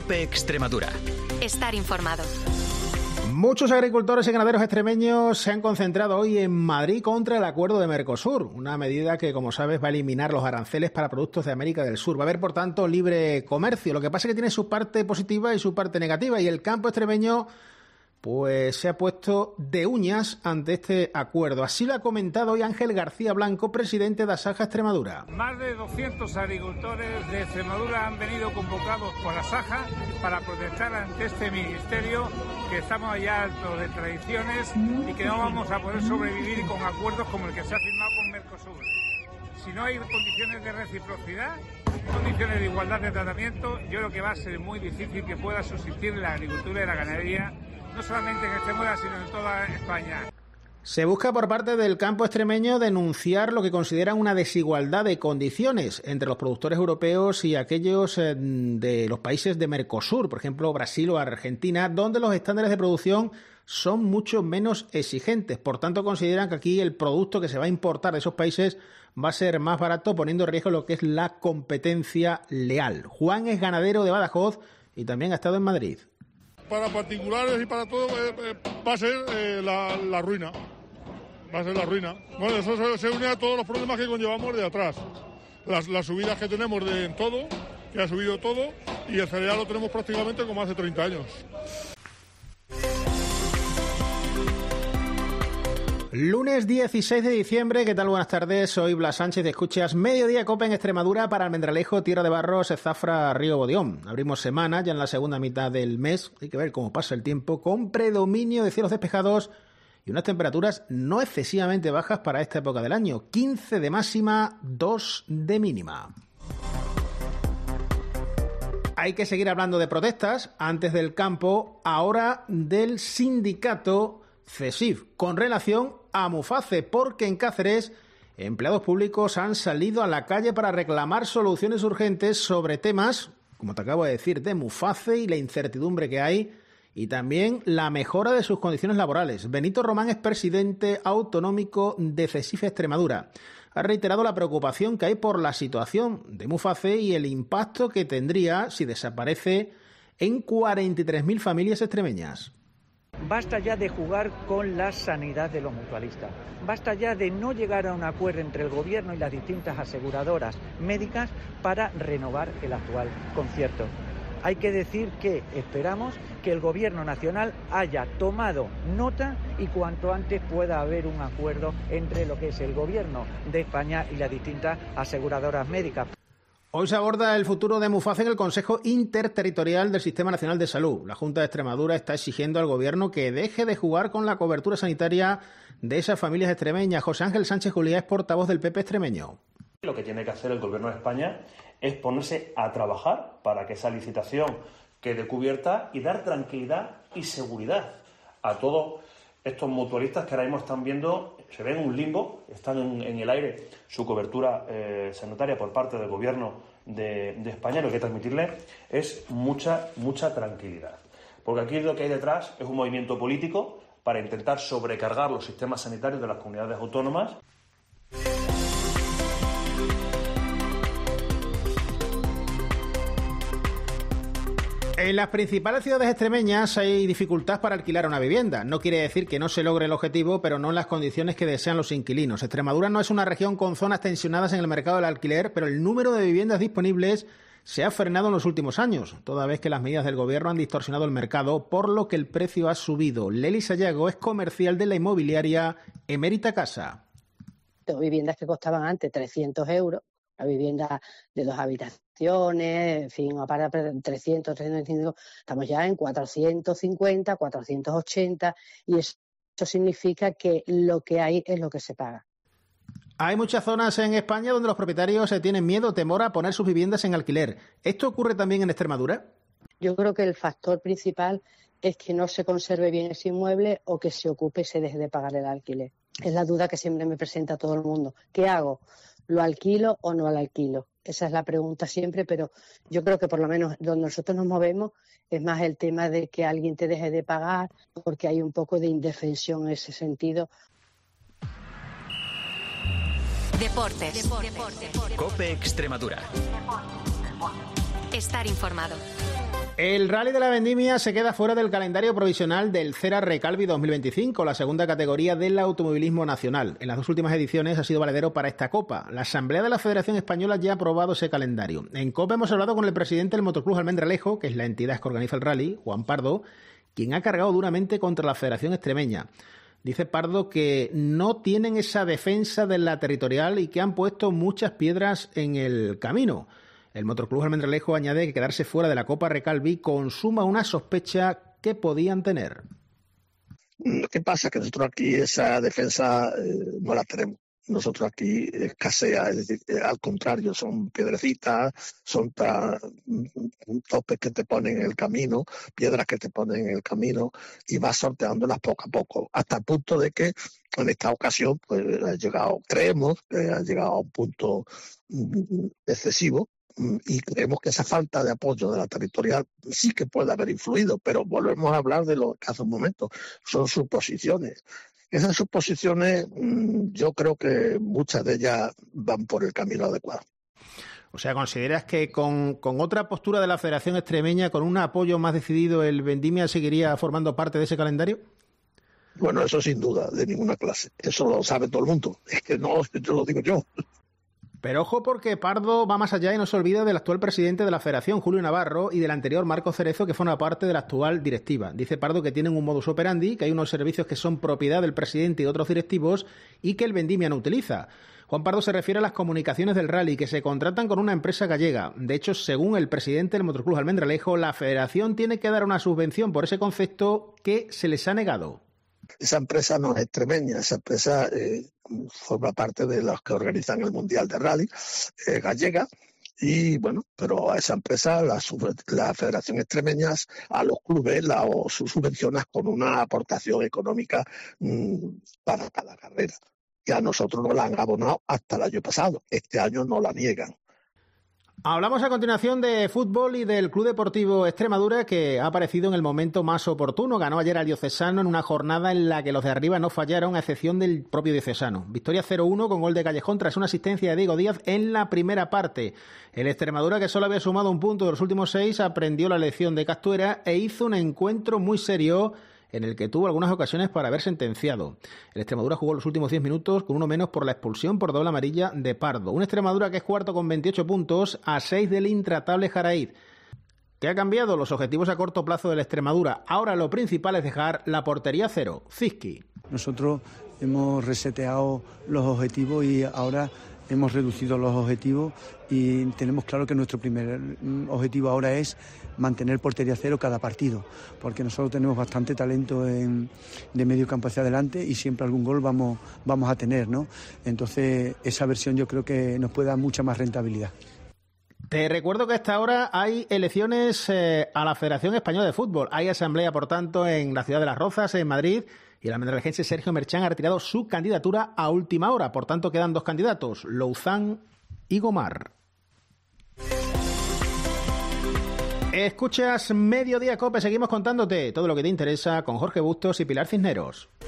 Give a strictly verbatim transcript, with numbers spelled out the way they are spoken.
COPE Extremadura. Estar informado. Muchos agricultores y ganaderos extremeños se han concentrado hoy en Madrid contra el acuerdo de Mercosur, una medida que, como sabes, va a eliminar los aranceles para productos de América del Sur. Va a haber, por tanto, libre comercio. Lo que pasa es que tiene su parte positiva y su parte negativa, y el campo extremeño pues se ha puesto de uñas ante este acuerdo. Así lo ha comentado hoy Ángel García Blanco, presidente de Asaja Extremadura. Más de doscientos agricultores de Extremadura han venido convocados por Asaja para protestar ante este ministerio, que estamos ya hartos de tradiciones y que no vamos a poder sobrevivir con acuerdos como el que se ha firmado con Mercosur. Si no hay condiciones de reciprocidad, condiciones de igualdad de tratamiento, yo creo que va a ser muy difícil que pueda subsistir la agricultura y la ganadería, no solamente en Extremadura, sino en toda España. Se busca por parte del campo extremeño denunciar lo que consideran una desigualdad de condiciones entre los productores europeos y aquellos de los países de Mercosur, por ejemplo Brasil o Argentina, donde los estándares de producción son mucho menos exigentes. Por tanto, consideran que aquí el producto que se va a importar de esos países va a ser más barato, poniendo en riesgo lo que es la competencia leal. Juan es ganadero de Badajoz y también ha estado en Madrid. Para particulares y para todo eh, eh, va a ser eh, la, la ruina, va a ser la ruina. Bueno, eso se, se une a todos los problemas que conllevamos de atrás, las, las subidas que tenemos de en todo, que ha subido todo, y el cereal lo tenemos prácticamente como hace treinta años. Lunes dieciséis de diciembre, ¿qué tal? Buenas tardes, soy Blas Sánchez, escuchas Mediodía Cope en Extremadura para Almendralejo, Tierra de Barros, Zafra, Río Bodión. Abrimos semana ya en la segunda mitad del mes, hay que ver cómo pasa el tiempo, con predominio de cielos despejados y unas temperaturas no excesivamente bajas para esta época del año, quince de máxima, dos de mínima. Hay que seguir hablando de protestas, antes del campo, ahora del sindicato CESIF, con relación a Muface, porque en Cáceres empleados públicos han salido a la calle para reclamar soluciones urgentes sobre temas, como te acabo de decir, de Muface y la incertidumbre que hay, y también la mejora de sus condiciones laborales. Benito Román es presidente autonómico de CESIF Extremadura. Ha reiterado la preocupación que hay por la situación de Muface y el impacto que tendría si desaparece en cuarenta y tres mil familias extremeñas. Basta ya de jugar con la sanidad de los mutualistas. Basta ya de no llegar a un acuerdo entre el gobierno y las distintas aseguradoras médicas para renovar el actual concierto. Hay que decir que esperamos que el gobierno nacional haya tomado nota y cuanto antes pueda haber un acuerdo entre lo que es el gobierno de España y las distintas aseguradoras médicas. Hoy se aborda el futuro de Muface en el Consejo Interterritorial del Sistema Nacional de Salud. La Junta de Extremadura está exigiendo al Gobierno que deje de jugar con la cobertura sanitaria de esas familias extremeñas. José Ángel Sánchez Juliá es portavoz del P P extremeño. Lo que tiene que hacer el Gobierno de España es ponerse a trabajar para que esa licitación quede cubierta y dar tranquilidad y seguridad a todos estos mutualistas que ahora mismo están viendo, se ven en un limbo, están en, en el aire su cobertura eh, sanitaria por parte del Gobierno de, de España. Lo que hay que transmitirles es mucha, mucha tranquilidad. Porque aquí lo que hay detrás es un movimiento político para intentar sobrecargar los sistemas sanitarios de las comunidades autónomas. En las principales ciudades extremeñas hay dificultad para alquilar una vivienda. No quiere decir que no se logre el objetivo, pero no en las condiciones que desean los inquilinos. Extremadura no es una región con zonas tensionadas en el mercado del alquiler, pero el número de viviendas disponibles se ha frenado en los últimos años, toda vez que las medidas del gobierno han distorsionado el mercado, por lo que el precio ha subido. Leli Sayago es comercial de la inmobiliaria Emérita Casa. Viviendas que costaban antes trescientos euros, la vivienda de dos habitaciones, en fin, para trescientos, trescientos veinticinco, estamos ya en cuatrocientos cincuenta, cuatrocientos ochenta, y eso significa que lo que hay es lo que se paga. Hay muchas zonas en España donde los propietarios tienen miedo o temor a poner sus viviendas en alquiler. ¿Esto ocurre también en Extremadura? Yo creo que el factor principal es que no se conserve bien ese inmueble o que se ocupe y se deje de pagar el alquiler. Es la duda que siempre me presenta todo el mundo. ¿Qué hago? ¿Lo alquilo o no lo alquilo? Esa es la pregunta siempre, pero yo creo que por lo menos donde nosotros nos movemos es más el tema de que alguien te deje de pagar, porque hay un poco de indefensión en ese sentido. Deportes. Deportes. COPE Extremadura. Estar informado. El Rally de la Vendimia se queda fuera del calendario provisional del Cera Recalvi dos mil veinticinco, la segunda categoría del automovilismo nacional. En las dos últimas ediciones ha sido valedero para esta Copa. La Asamblea de la Federación Española ya ha aprobado ese calendario. En Copa hemos hablado con el presidente del Motoclub Almendralejo, que es la entidad que organiza el rally, Juan Pardo, quien ha cargado duramente contra la Federación Extremeña. Dice Pardo que no tienen esa defensa de la territorial y que han puesto muchas piedras en el camino. El Motoclub Almendralejo añade que quedarse fuera de la Copa Recalvi consuma una sospecha que podían tener. Lo que pasa es que nosotros aquí esa defensa eh, no la tenemos. Nosotros aquí escasea, es decir, eh, al contrario, son piedrecitas, son ta, topes que te ponen en el camino, piedras que te ponen en el camino y vas sorteándolas poco a poco, hasta el punto de que en esta ocasión pues ha llegado, creemos que ha llegado a un punto mm, excesivo. Y creemos que esa falta de apoyo de la territorial sí que puede haber influido, pero volvemos a hablar de lo que hace un momento, son suposiciones. Esas suposiciones yo creo que muchas de ellas van por el camino adecuado. O sea, ¿consideras que con, con otra postura de la Federación Extremeña, con un apoyo más decidido, el Vendimia seguiría formando parte de ese calendario? Bueno, eso sin duda, de ninguna clase. Eso lo sabe todo el mundo. Es que no, yo lo digo yo. Pero ojo porque Pardo va más allá y no se olvida del actual presidente de la Federación, Julio Navarro, y del anterior Marco Cerezo, que forma parte de la actual directiva. Dice Pardo que tienen un modus operandi, que hay unos servicios que son propiedad del presidente y de otros directivos y que el Vendimia no utiliza. Juan Pardo se refiere a las comunicaciones del rally, que se contratan con una empresa gallega. De hecho, según el presidente del Motoclub Almendralejo, la Federación tiene que dar una subvención por ese concepto que se les ha negado. Esa empresa no es extremeña, esa empresa eh, forma parte de los que organizan el Mundial de Rally, eh, gallega, y bueno, pero a esa empresa, la, la Federación Extremeña, a los clubes la o subvencionas con una aportación económica mmm, para cada carrera. Y a nosotros nos la han abonado hasta el año pasado, este año no la niegan. Hablamos a continuación de fútbol y del Club Deportivo Extremadura, que ha aparecido en el momento más oportuno. Ganó ayer al Diocesano en una jornada en la que los de arriba no fallaron, a excepción del propio Diocesano. Victoria cero uno con gol de Callejón tras una asistencia de Diego Díaz en la primera parte. El Extremadura, que solo había sumado un punto de los últimos seis, aprendió la lección de Castuera e hizo un encuentro muy serio en el que tuvo algunas ocasiones para haber sentenciado. El Extremadura jugó los últimos diez minutos con uno menos por la expulsión por doble amarilla de Pardo. Un Extremadura que es cuarto con veintiocho puntos a seis del intratable Jaraíz. ¿Qué ha cambiado? Los objetivos a corto plazo del Extremadura. Ahora lo principal es dejar la portería cero. Zizki. Nosotros hemos reseteado los objetivos y ahora hemos reducido los objetivos y tenemos claro que nuestro primer objetivo ahora es mantener portería cero cada partido, porque nosotros tenemos bastante talento en, de medio campo hacia adelante y siempre algún gol vamos, vamos a tener, ¿no? Entonces esa versión yo creo que nos puede dar mucha más rentabilidad. Te recuerdo que a esta hora hay elecciones eh, a la Federación Española de Fútbol. Hay asamblea, por tanto, en la ciudad de Las Rozas, en Madrid, y el almendralejense Sergio Merchán ha retirado su candidatura a última hora. Por tanto, quedan dos candidatos, Louzán y Gomar. Escuchas Mediodía Cope, seguimos contándote todo lo que te interesa con Jorge Bustos y Pilar Cisneros.